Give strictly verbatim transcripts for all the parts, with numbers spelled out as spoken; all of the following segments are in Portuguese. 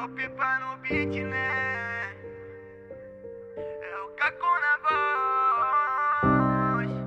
o pipa no beat, né? É o Caco na voz.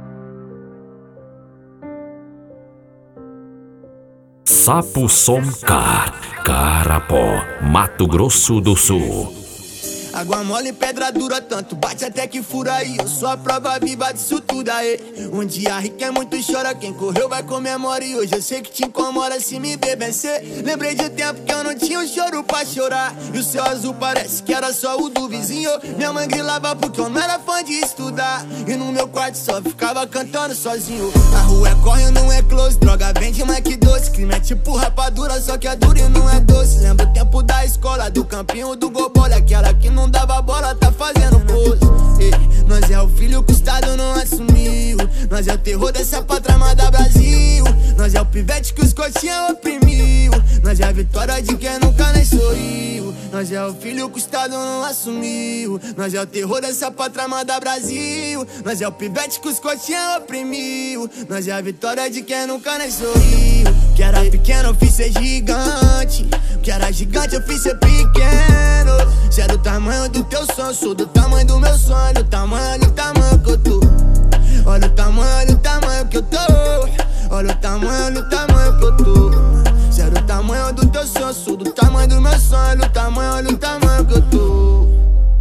Sapo Som Car, Carapó, Mato Grosso do Sul. Água mole, pedra dura, tanto bate até que fura aí. Eu sou a prova viva disso tudo aí. Um dia rico é muito chora, quem correu vai comemora. E hoje eu sei que te incomoda se me ver vencer. Lembrei de tempo que eu não tinha um choro pra chorar. E o céu azul parece que era só o do vizinho. Minha mãe grilava porque eu não era fã de estudar. E no meu quarto só ficava cantando sozinho. A rua é corre, não é close. Droga vende mais que doce. Crime é tipo rapadura, só que é duro e não é doce. Lembro o tempo da escola, do campinho do Gobole. Aquela que não dava bola, tá fazendo pose. Ei, nós é o filho que o Estado não assumiu. Nós é o terror dessa pátria amada Brasil. Nós é o pivete que os coxinha oprimiu. Nós é a vitória de quem nunca nem sorriu. Nós é o filho que o Estado não assumiu. Nós é o terror dessa pátria amada Brasil. Nós é o pivete que os coxinha oprimiu. Nós é a vitória de quem nunca nem sorriu. Que era pequeno eu fiz ser gigante. Que era gigante eu fiz ser pequeno. Se é do tamanho do teu sonho, sou do tamanho do meu sonho. Olha o tamanho, olha o tamanho que eu tô. Olha o tamanho, olha o tamanho que eu tô. Olha o tamanho, olha o tamanho que eu tô. Se é do tamanho do teu sonho, sou do tamanho do meu sonho. Olha o tamanho, olha o tamanho que eu tô.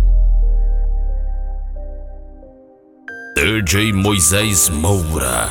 D J Moisés Moura.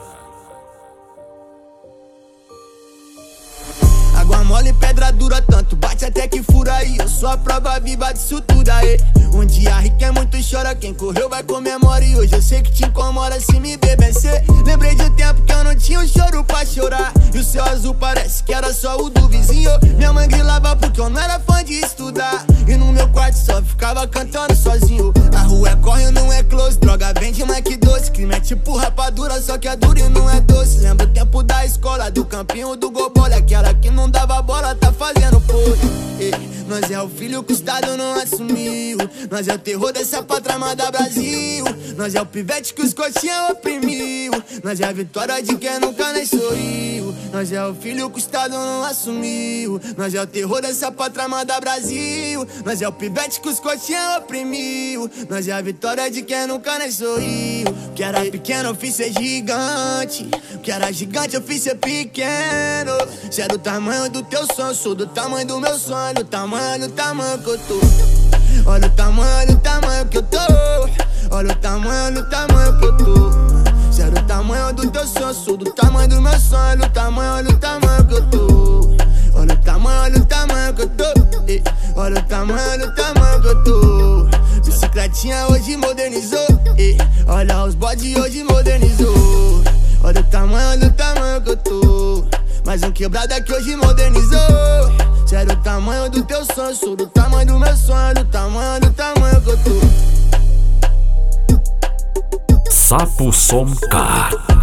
Água mole, pedra dura, tanto bate até que fura aí. Eu sou a prova viva disso tudo aí. Um dia rico é muito chora, quem correu vai comemora. E hoje eu sei que te incomoda se me ver vencer. Lembrei de tempo que eu não tinha um choro pra chorar. E o céu azul parece que era só o do vizinho. Minha mãe grilava porque eu não era fã de estudar. E no meu quarto só ficava cantando sozinho. A rua é corre, não é close. Droga vende mais que doce. Crime é tipo rapadura, só que é duro e não é doce. Lembro o tempo da escola, do campinho do Gobole. Aquela que não dava bola, tá fazendo pose. Ei, nós é o filho que o Estado não assumiu. Nós é o terror dessa pátria amada Brasil. Nós é o pivete que os coxinha oprimiu. Nós é a vitória de quem nunca nem sorriu. Nós é o filho que o Estado não assumiu. Nós é o terror dessa pátria amada Brasil. Nós é o pivete que os coxinha oprimiu. Nós é a vitória de quem nunca nem sorriu. Que era pequeno eu fiz ser gigante. Que era gigante eu fiz ser pequeno. Se é do tamanho do teu sonho, sou do tamanho do meu sonho. Olha o tamanho, olha o tamanho que eu tô. Olha o tamanho, olha o tamanho que eu tô. Olha o tamanho, olha o tamanho que eu tô. Se é do tamanho do teu sonho, sou do tamanho do meu sonho. Olha o tamanho, olha o tamanho que eu tô. Olha o tamanho, olha o tamanho que eu tô. Ei, olha o tamanho, olha o tamanho que eu tô. Bicicletinha hoje modernizou. Ei, olha os bodes hoje modernizou. Olha o tamanho, olha o tamanho que eu tô. Mais um quebrada que hoje modernizou. Se é do tamanho do teu sonho, sou do tamanho do meu sonho. Olha o tamanho, olha o tamanho que eu tô. Sapo Som Car.